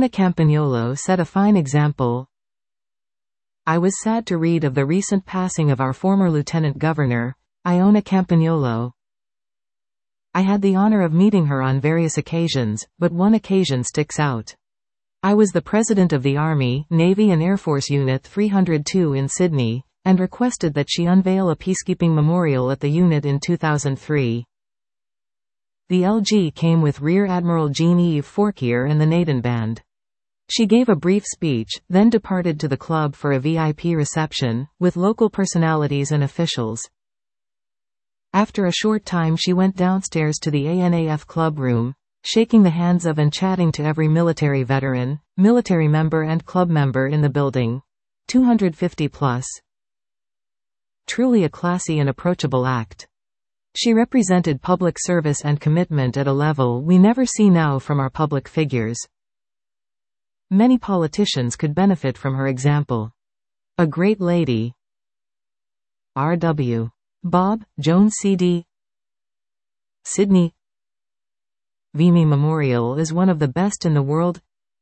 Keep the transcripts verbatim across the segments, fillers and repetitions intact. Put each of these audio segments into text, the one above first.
Iona Campagnolo set a fine example. I was sad to read of the recent passing of our former Lieutenant Governor, Iona Campagnolo. I had the honor of meeting her on various occasions, but one occasion sticks out. I was the president of the Army, Navy and Air Force Unit three hundred two in Sydney, and requested that she unveil a peacekeeping memorial at the unit in two thousand three. The L G came with Rear Admiral Jean-Yves Forquier and the Naden Band. She gave a brief speech, then departed to the club for a V I P reception, with local personalities and officials. After a short time she went downstairs to the A N A F club room, shaking the hands of and chatting to every military veteran, military member and club member in the building. two hundred fifty plus. Truly a classy and approachable act. She represented public service and commitment at a level we never see now from our public figures. Many politicians could benefit from her example. A great lady. R W Bob Jones C D Sydney. Vimy Memorial is one of the best in the world.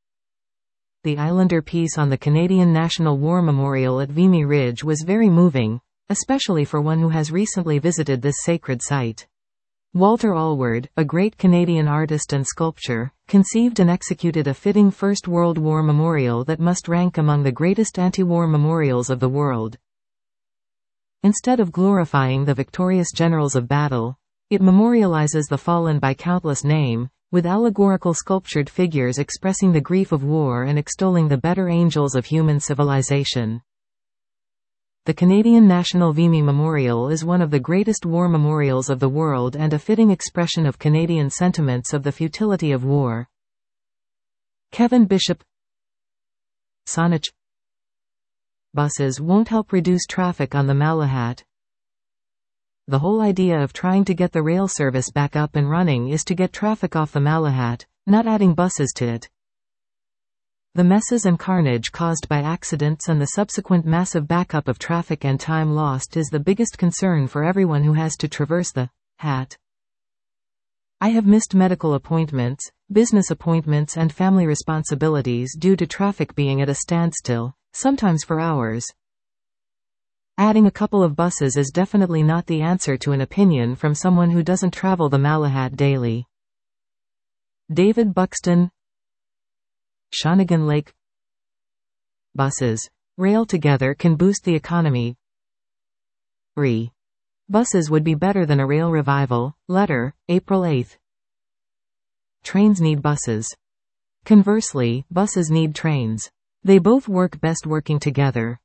The Islander piece on the Canadian National War Memorial at Vimy Ridge was very moving, especially for one who has recently visited this sacred site. Walter Allward, a great Canadian artist and sculptor, conceived and executed a fitting First World War memorial that must rank among the greatest anti-war memorials of the world. Instead of glorifying the victorious generals of battle, it memorializes the fallen by countless name, with allegorical sculptured figures expressing the grief of war and extolling the better angels of human civilization. The Canadian National Vimy Memorial is one of the greatest war memorials of the world and a fitting expression of Canadian sentiments of the futility of war. Kevin Bishop. Saanich. Buses won't help reduce traffic on the Malahat. The whole idea of trying to get the rail service back up and running is to get traffic off the Malahat, not adding buses to it. The messes and carnage caused by accidents and the subsequent massive backup of traffic and time lost is the biggest concern for everyone who has to traverse the Hat. I have missed medical appointments, business appointments and family responsibilities due to traffic being at a standstill, sometimes for hours. Adding a couple of buses is definitely not the answer to an opinion from someone who doesn't travel the Malahat daily. David Buxton. Shawnigan Lake. Buses. Rail together can boost the economy. Re. Buses would be better than a rail revival. Letter, April eighth. Trains need buses. Conversely, buses need trains. They both work best working together.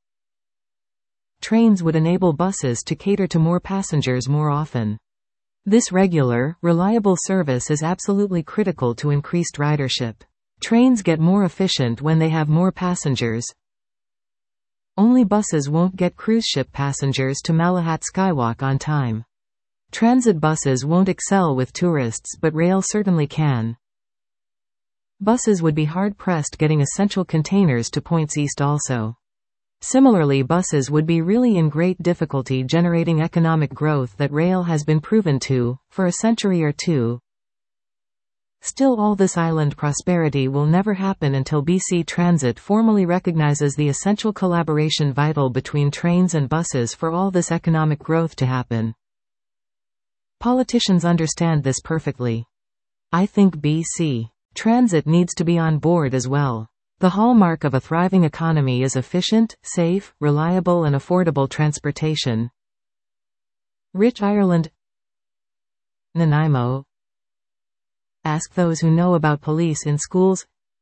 Trains would enable buses to cater to more passengers more often. This regular, reliable service is absolutely critical to increased ridership. Trains get more efficient when they have more passengers. Only buses won't get cruise ship passengers to Malahat Skywalk on time. Transit buses won't excel with tourists, but rail certainly can. Buses would be hard-pressed getting essential containers to points east also. Similarly, buses would be really in great difficulty generating economic growth that rail has been proven to, for a century or two. Still, all this island prosperity will never happen until B C Transit formally recognizes the essential collaboration vital between trains and buses for all this economic growth to happen. Politicians understand this perfectly. I think B C Transit needs to be on board as well. The hallmark of a thriving economy is efficient, safe, reliable and affordable transportation. Rich Ireland. Nanaimo. Ask those who know about police in schools.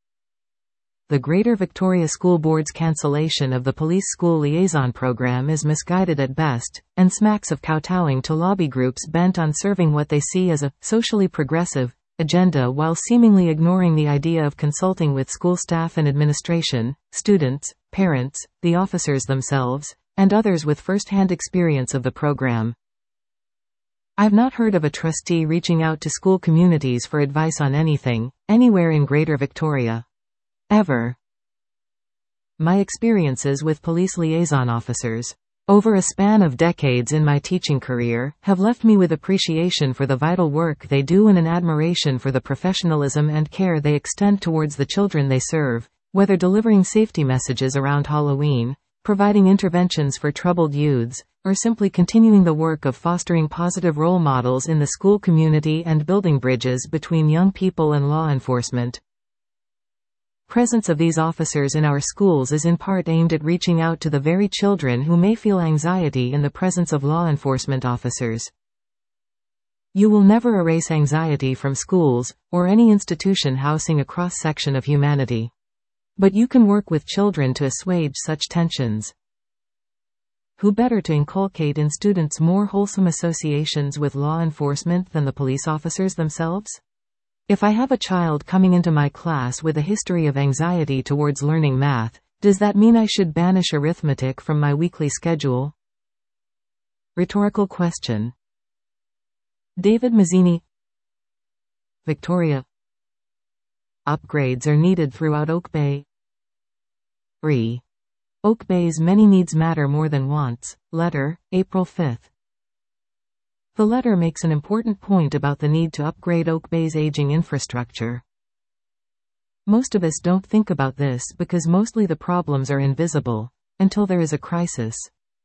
The Greater Victoria School Board's cancellation of the Police School Liaison Program is misguided at best, and smacks of kowtowing to lobby groups bent on serving what they see as a socially progressive agenda while seemingly ignoring the idea of consulting with school staff and administration, students, parents, the officers themselves, and others with first-hand experience of the program. I've not heard of a trustee reaching out to school communities for advice on anything, anywhere in Greater Victoria. Ever. My experiences with police liaison officers. over a span of decades in my teaching career, have left me with appreciation for the vital work they do and an admiration for the professionalism and care they extend towards the children they serve, whether delivering safety messages around Halloween, providing interventions for troubled youths, or simply continuing the work of fostering positive role models in the school community and building bridges between young people and law enforcement. Presence of these officers in our schools is in part aimed at reaching out to the very children who may feel anxiety in the presence of law enforcement officers. You will never erase anxiety from schools, or any institution housing a cross-section of humanity. But you can work with children to assuage such tensions. Who better to inculcate in students more wholesome associations with law enforcement than the police officers themselves? If I have a child coming into my class with a history of anxiety towards learning math, does that mean I should banish arithmetic from my weekly schedule? Rhetorical question. David Mazzini, Victoria. Upgrades are needed throughout Oak Bay. Re. Oak Bay's many needs matter more than wants. Letter, April fifth. The letter makes an important point about the need to upgrade Oak Bay's aging infrastructure. Most of us don't think about this because mostly the problems are invisible, until there is a crisis.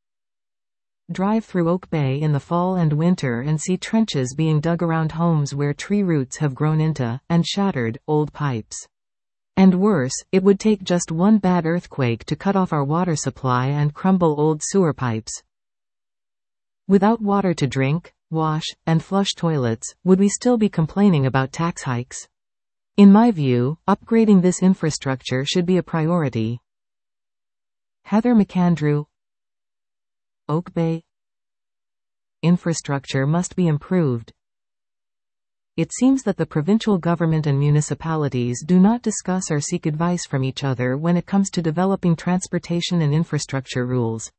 Drive through Oak Bay in the fall and winter and see trenches being dug around homes where tree roots have grown into, and shattered, old pipes. And worse, it would take just one bad earthquake to cut off our water supply and crumble old sewer pipes. Without water to drink, wash, and flush toilets, would we still be complaining about tax hikes? In my view, upgrading this infrastructure should be a priority. Heather McAndrew, Oak Bay. Infrastructure must be improved. It seems that the provincial government and municipalities do not discuss or seek advice from each other when it comes to developing transportation and infrastructure rules.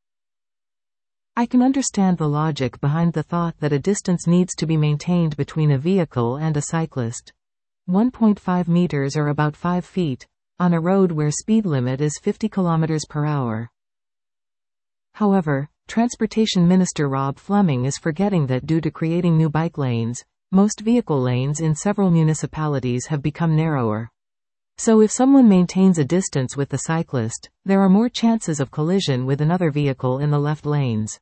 I can understand the logic behind the thought that a distance needs to be maintained between a vehicle and a cyclist. one point five meters or about five feet, on a road where speed limit is fifty kilometers per hour. However, Transportation Minister Rob Fleming is forgetting that due to creating new bike lanes, most vehicle lanes in several municipalities have become narrower. So if someone maintains a distance with the cyclist, there are more chances of collision with another vehicle in the left lanes.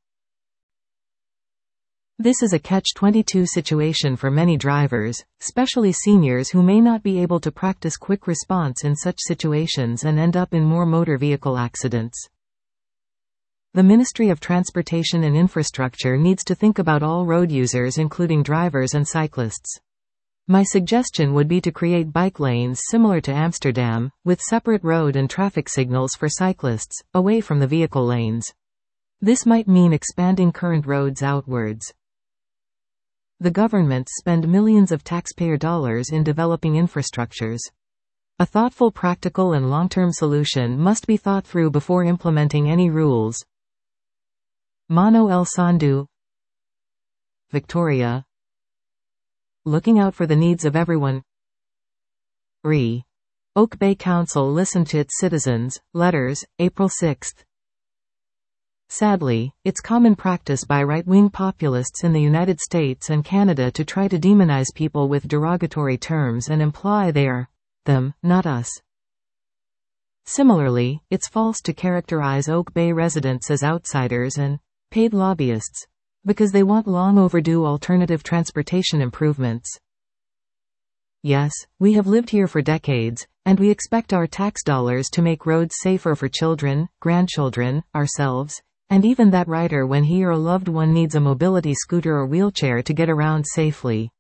This is a catch twenty-two situation for many drivers, especially seniors who may not be able to practice quick response in such situations and end up in more motor vehicle accidents. The Ministry of Transportation and Infrastructure needs to think about all road users, including drivers and cyclists. My suggestion would be to create bike lanes similar to Amsterdam, with separate road and traffic signals for cyclists, away from the vehicle lanes. This might mean expanding current roads outwards. The governments spend millions of taxpayer dollars in developing infrastructures. A thoughtful, practical and long-term solution must be thought through before implementing any rules. Mano El Sandu, Victoria. Looking out for the needs of everyone. Re. Oak Bay Council listened to its citizens. Letters, April sixth. Sadly, it's common practice by right-wing populists in the United States and Canada to try to demonize people with derogatory terms and imply they are them, not us. Similarly, it's false to characterize Oak Bay residents as outsiders and paid lobbyists, because they want long overdue alternative transportation improvements. Yes, we have lived here for decades, and we expect our tax dollars to make roads safer for children, grandchildren, ourselves, and even that rider when he or a loved one needs a mobility scooter or wheelchair to get around safely.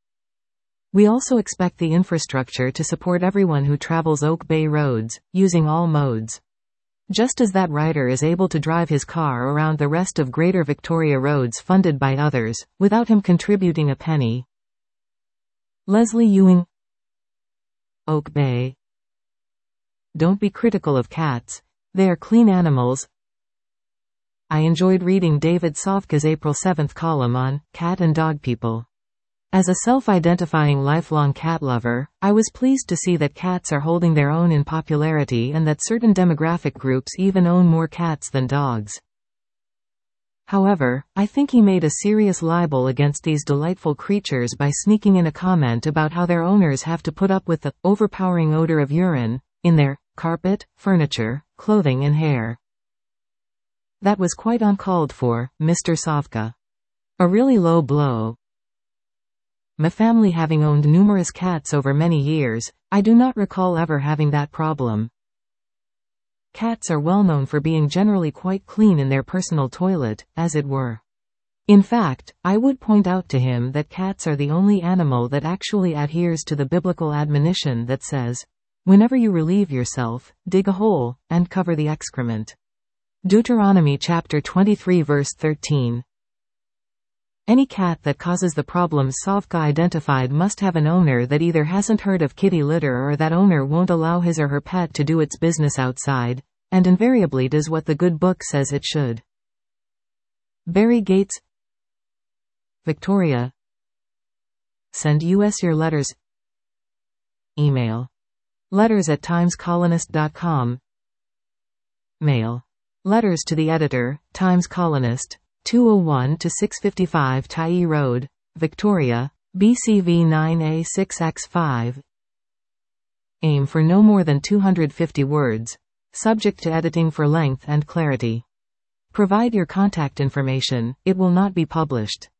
We also expect the infrastructure to support everyone who travels Oak Bay roads, using all modes. Just as that rider is able to drive his car around the rest of Greater Victoria roads funded by others, without him contributing a penny. Leslie Ewing, Oak Bay. Don't be critical of cats. They are clean animals. I enjoyed reading David Sofka's April seventh column on cat and dog people. As a self-identifying lifelong cat lover, I was pleased to see that cats are holding their own in popularity and that certain demographic groups even own more cats than dogs. However, I think he made a serious libel against these delightful creatures by sneaking in a comment about how their owners have to put up with the overpowering odor of urine in their carpet, furniture, clothing and hair. That was quite uncalled for, Mister Savka. A really low blow. My family having owned numerous cats over many years, I do not recall ever having that problem. Cats are well known for being generally quite clean in their personal toilet, as it were. In fact, I would point out to him that cats are the only animal that actually adheres to the biblical admonition that says, "Whenever you relieve yourself, dig a hole, and cover the excrement." Deuteronomy chapter twenty-three verse thirteen. Any cat that causes the problems Savka identified must have an owner that either hasn't heard of kitty litter or that owner won't allow his or her pet to do its business outside, and invariably does what the good book says it should. Barry Gates, Victoria. Send us your letters. Email. Letters at times colonist dot com. Mail. Letters to the editor, Times Colonist, two oh one to six fifty-five Tyee Road, Victoria, B C V nine A six X five. Aim for no more than two hundred fifty words. Subject to editing for length and clarity. Provide your contact information, it will not be published.